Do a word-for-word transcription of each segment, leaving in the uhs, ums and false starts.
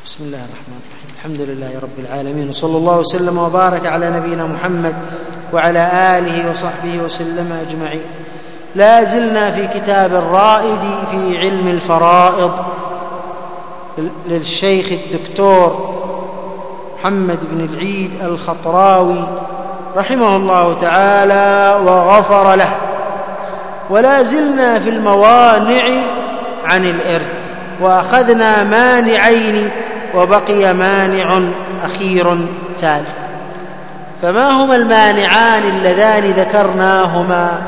بسم الله الرحمن الرحيم. الحمد لله رب العالمين، وصلى الله وسلم وبارك على نبينا محمد وعلى آله وصحبه وسلم أجمعين. لا زلنا في كتاب الرائد في علم الفرائض للشيخ الدكتور محمد بن العيد الخطراوي رحمه الله تعالى وغفر له. ولا زلنا في الموانع عن الإرث، وأخذنا مانعين وبقي مانع أخير ثالث. فما هما المانعان اللذان ذكرناهما؟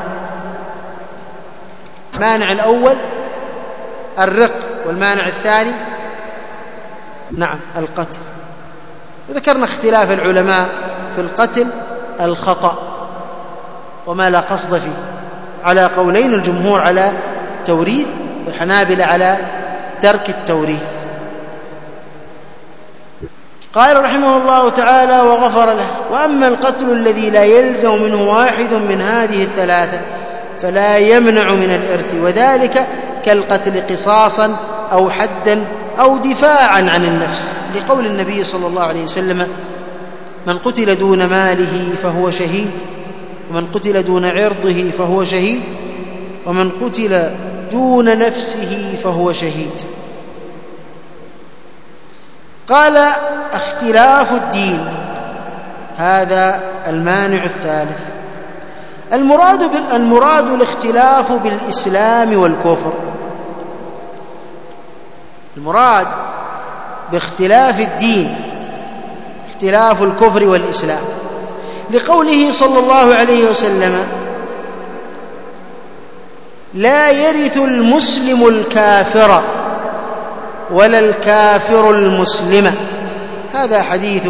المانع الأول الرق، والمانع الثاني نعم القتل. وذكرنا اختلاف العلماء في القتل الخطأ وما لا قصد فيه، على قولين: الجمهور على التوريث والحنابلة على ترك التوريث. قال رحمه الله تعالى وغفر له: وأما القتل الذي لا يلزم منه واحد من هذه الثلاثة فلا يمنع من الإرث، وذلك كالقتل قصاصا أو حدا أو دفاعا عن النفس، لقول النبي صلى الله عليه وسلم: من قتل دون ماله فهو شهيد، ومن قتل دون عرضه فهو شهيد، ومن قتل دون نفسه فهو شهيد. قال: اختلاف الدين، هذا المانع الثالث. المراد المراد الاختلاف بالإسلام والكفر. المراد باختلاف الدين اختلاف الكفر والإسلام، لقوله صلى الله عليه وسلم: لا يرث المسلم الكافر ولا الكافر المسلم. هذا حديث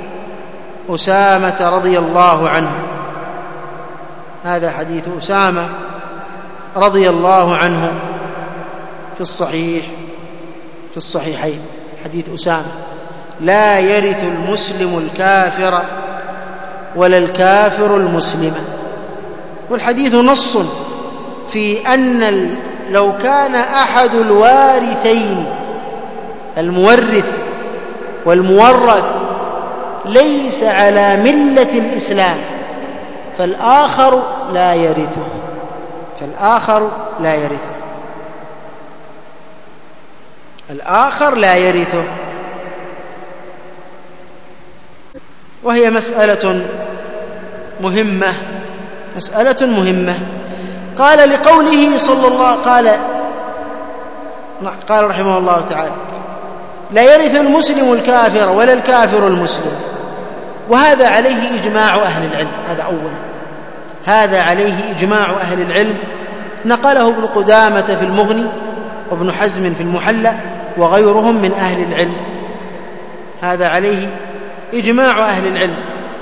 أسامة رضي الله عنه هذا حديث أسامة رضي الله عنه في الصحيح في الصحيحين حديث أسامة: لا يرث المسلم الكافر ولا الكافر المسلم. والحديث نص في أن لو كان أحد الوارثين المورث والمورث ليس على ملة الإسلام فالآخر لا يرثه فالآخر لا يرثه الآخر لا يرثه وهي مسألة مهمة مسألة مهمة قال لقوله صلى الله قال قال رحمه الله تعالى: لا يرث المسلم الكافر ولا الكافر المسلم. وهذا عليه إجماع أهل العلم. هذا أولا هذا عليه إجماع أهل العلم، نقله ابن قدامة في المغني وابن حزم في المحلى وغيرهم من أهل العلم. هذا عليه إجماع أهل العلم،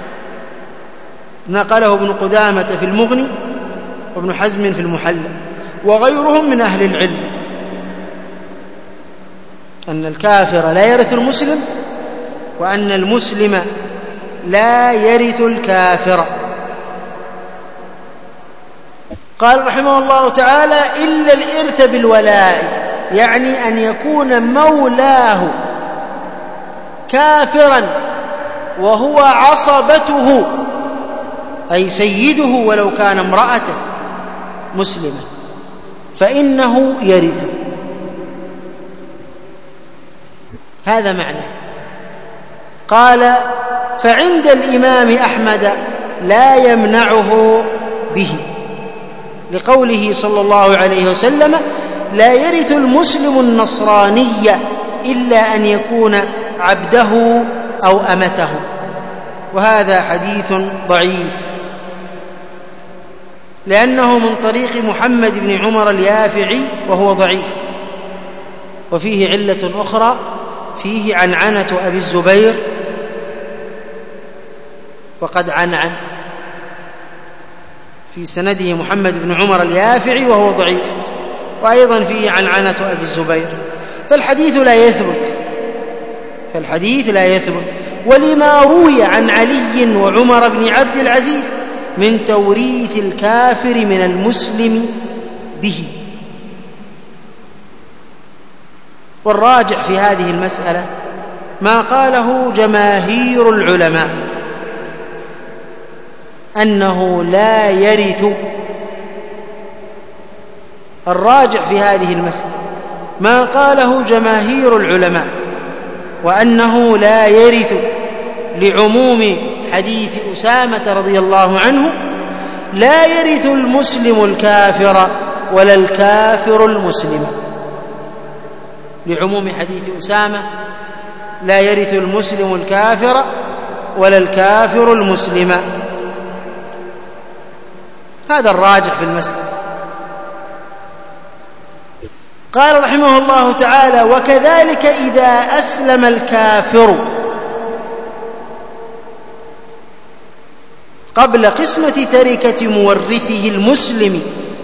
نقله ابن قدامة في المغني وابن حزم في المحلى وغيرهم من أهل العلم، أن الكافر لا يرث المسلم، وأن المسلم لا يرث الكافر. قال رحمه الله تعالى: إلا الإرث بالولاء، يعني أن يكون مولاه كافرا وهو عصبته، أي سيده ولو كان امرأة مسلمة، فإنه يرث. هذا معنى. قال: فعند الإمام أحمد لا يمنعه به، لقوله صلى الله عليه وسلم: لا يرث المسلم النصراني إلا أن يكون عبده أو أمته. وهذا حديث ضعيف، لأنه من طريق محمد بن عمر اليافعي وهو ضعيف، وفيه علة أخرى، فيه عنعنة أبي الزبير وقد عنعن في سنده محمد بن عمر اليافعي وهو ضعيف، وأيضا فيه عنعنة أبي الزبير، فالحديث لا يثبت فالحديث لا يثبت ولما روي عن علي وعمر بن عبد العزيز من توريث الكافر من المسلم به. والراجح في هذه المسألة ما قاله جماهير العلماء أنه لا يرث. الراجح في هذه المسألة ما قاله جماهير العلماء وأنه لا يرث لعموم حديث أسامة رضي الله عنه: لا يرث المسلم الكافر ولا الكافر المسلم. لعموم حديث أسامة: لا يرث المسلم الكافر ولا الكافر المسلم. هذا الراجح في المسألة. قال رحمه الله تعالى: وكذلك إذا أسلم الكافر قبل قسمة تركة مورثه المسلم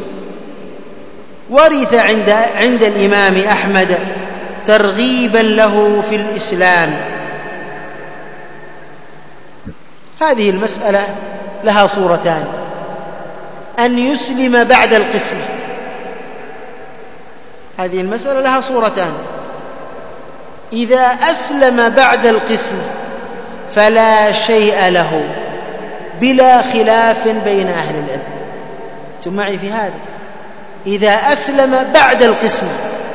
ورث عند, عند الإمام أحمد ترغيبا له في الإسلام. هذه المسألة لها صورتان: أن يسلم بعد القسمة. هذه المسألة لها صورتان: إذا أسلم بعد القسمة فلا شيء له بلا خلاف بين أهل العلم. أنتم معي في هذا؟ إذا أسلم بعد القسمة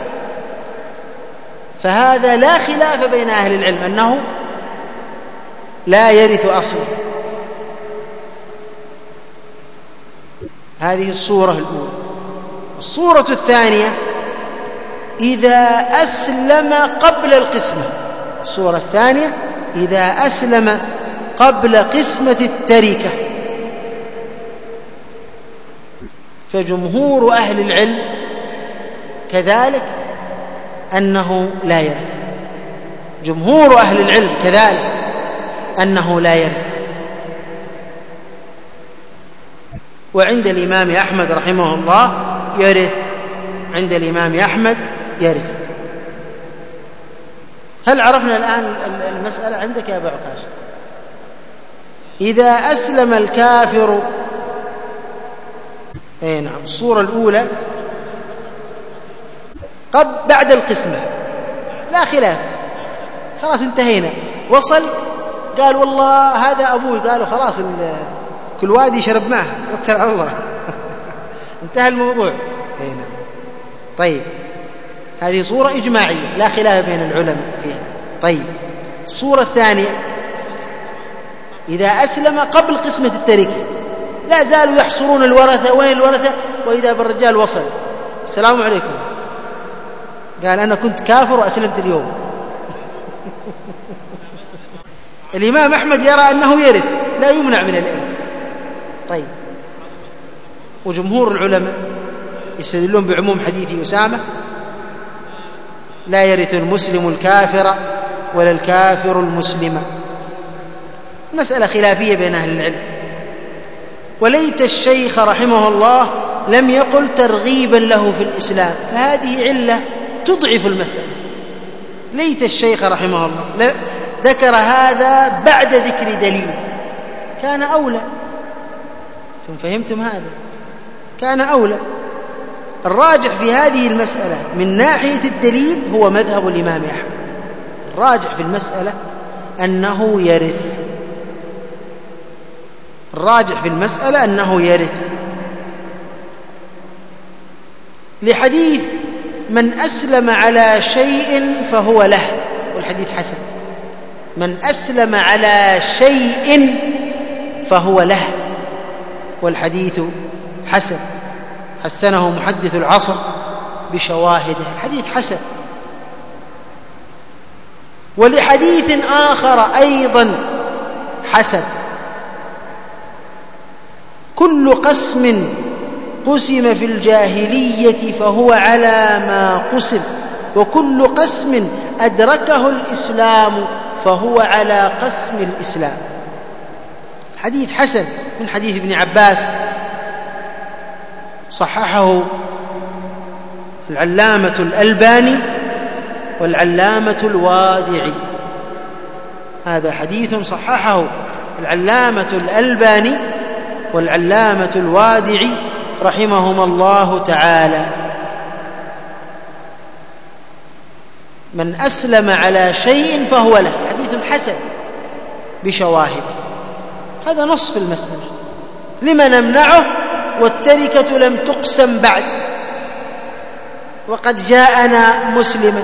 فهذا لا خلاف بين أهل العلم أنه لا يرث أصلا. هذه الصورة الأولى. الصورة الثانية: إذا أسلم قبل القسمة. الصورة الثانية: إذا أسلم قبل قسمة التركة. فجمهور أهل العلم كذلك أنه لا يرث. جمهور أهل العلم كذلك أنه لا يرث. وعند الإمام أحمد رحمه الله يرث. عند الإمام أحمد يرث. هل عرفنا الآن المسألة عندك يا أبا عكاش؟ إذا أسلم الكافر، أي نعم، الصورة الأولى قبل بعد القسمة لا خلاف، خلاص انتهينا. وصل قال والله هذا أبوي، قالوا خلاص كل وادي يشرب معه، توكل على الله. انتهى الموضوع. أي نعم. طيب، هذه صورة إجماعية لا خلاف بين العلماء فيها. طيب، الصورة الثانية: إذا أسلم قبل قسمة التركة، لا زالوا يحصرون الورثة، وين الورثة؟ وإذا بالرجال وصل: السلام عليكم، قال أنا كنت كافر وأسلمت اليوم. الإمام أحمد يرى أنه يرث، لا يمنع من الإرث. طيب، وجمهور العلماء يستدلون بعموم حديث أسامة: لا يرث المسلم الكافر ولا الكافر المسلم. مسألة خلافية بين أهل العلم. وليت الشيخ رحمه الله لم يقل ترغيبا له في الإسلام، فهذه علة تضعف المسألة. ليت الشيخ رحمه الله ذكر هذا بعد ذكر دليل، كان أولى. ثم فهمتم هذا؟ كان أولى. الراجح في هذه المسألة من ناحية الدليل هو مذهب الإمام أحمد. الراجح في المسألة أنه يرث. الراجح في المسألة أنه يرث، لحديث: من أسلم على شيء فهو له، والحديث حسن. من أسلم على شيء فهو له، والحديث حسن. حسنه محدث العصر بشواهده، الحديث حسن. ولحديث آخر أيضا حسن: كل قسم قسم في الجاهلية فهو على ما قسم، وكل قسم أدركه الإسلام فهو على قسم الإسلام. حديث حسن من حديث ابن عباس، صححه العلامة الألباني والعلامة الوادعي. هذا حديث صححه العلامة الألباني والعلامة الوادعي رحمهما الله تعالى. من أسلم على شيء فهو له، حديث حسن بشواهده، هذا نص في المسألة. لما نمنعه والتركة لم تقسم بعد وقد جاءنا مسلما؟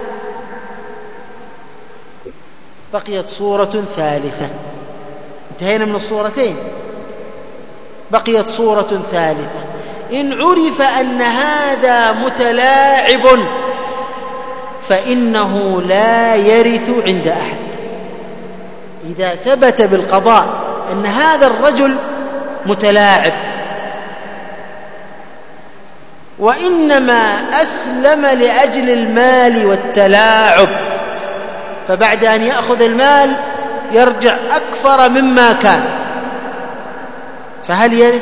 بقيت صورة ثالثة، انتهينا من الصورتين، بقيت صورة ثالثة. إن عرف أن هذا متلاعب فإنه لا يرث عند أحد. إذا ثبت بالقضاء أن هذا الرجل متلاعب وإنما أسلم لأجل المال والتلاعب، فبعد أن يأخذ المال يرجع أكثر مما كان، فهل يرث؟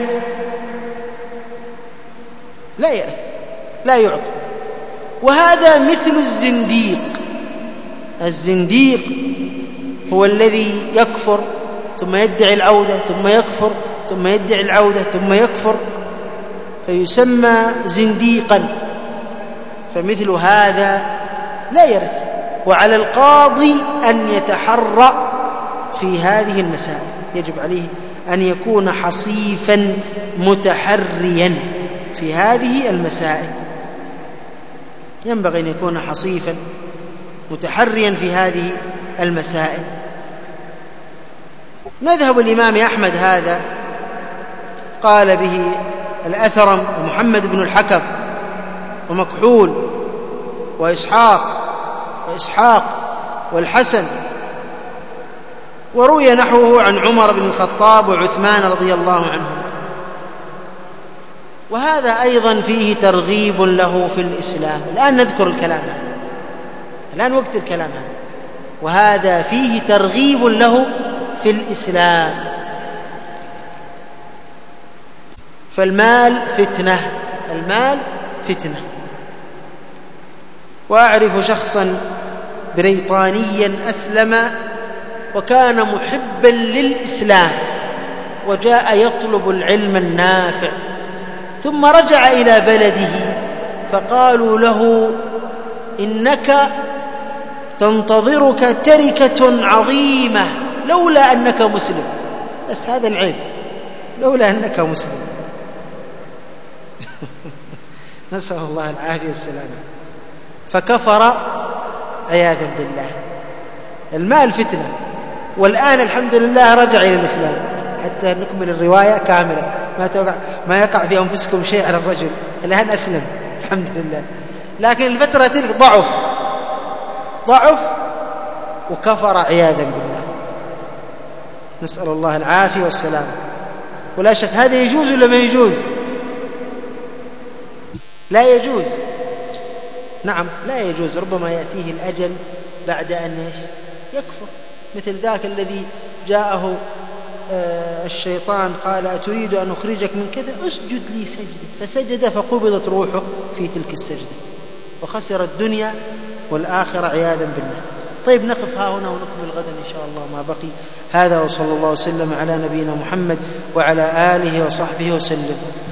لا يرث، لا يعطي. وهذا مثل الزنديق. الزنديق هو الذي يكفر ثم يدعي العودة ثم يكفر ثم يدعي العودة ثم يكفر فيسمى زنديقا، فمثل هذا لا يرث. وعلى القاضي أن يتحرى في هذه المسائل، يجب عليه أن يكون حصيفا متحريا في هذه المسائل، ينبغي أن يكون حصيفا متحريا في هذه المسائل. مذهب الإمام أحمد هذا قال به الأثرم ومحمد بن الحكم ومكحول وإسحاق وإسحاق والحسن، وروي نحوه عن عمر بن الخطاب وعثمان رضي الله عنهم. وهذا أيضا فيه ترغيب له في الإسلام. الآن نذكر الكلام هذا، الآن وقت الكلام هذا. وهذا فيه ترغيب له في الإسلام. فالمال فتنة، المال فتنة. وأعرف شخصا بريطانيا أسلم وكان محبا للإسلام وجاء يطلب العلم النافع، ثم رجع إلى بلده فقالوا له إنك تنتظرك تركة عظيمة لولا أنك مسلم. بس هذا العيب، لولا أنك مسلم. نسأل الله العافية والسلامة. فكفر عياذا بالله. المال فتنة، والآن الحمد لله رجع إلى الإسلام. حتى نكمل الرواية كاملة، ما توقع ما يقع في أنفسكم شيء على الرجل، الآن أسلم الحمد لله. لكن الفترة تلك ضعف ضعف وكفر عياذا بالله. نسأل الله العافية والسلام. ولا شك هذا يجوز ولا ما يجوز؟ لا يجوز، نعم لا يجوز. ربما يأتيه الأجل بعد أن يكفر، مثل ذاك الذي جاءه الشيطان قال أتريد أن أخرجك من كذا، أسجد لي سجدة، فسجد فقبضت روحه في تلك السجدة وخسر الدنيا والآخرة عياذا بالله. طيب نقف ها هنا ونكمل غدا إن شاء الله ما بقي. هذا وصلى الله وسلم على نبينا محمد وعلى آله وصحبه وسلم.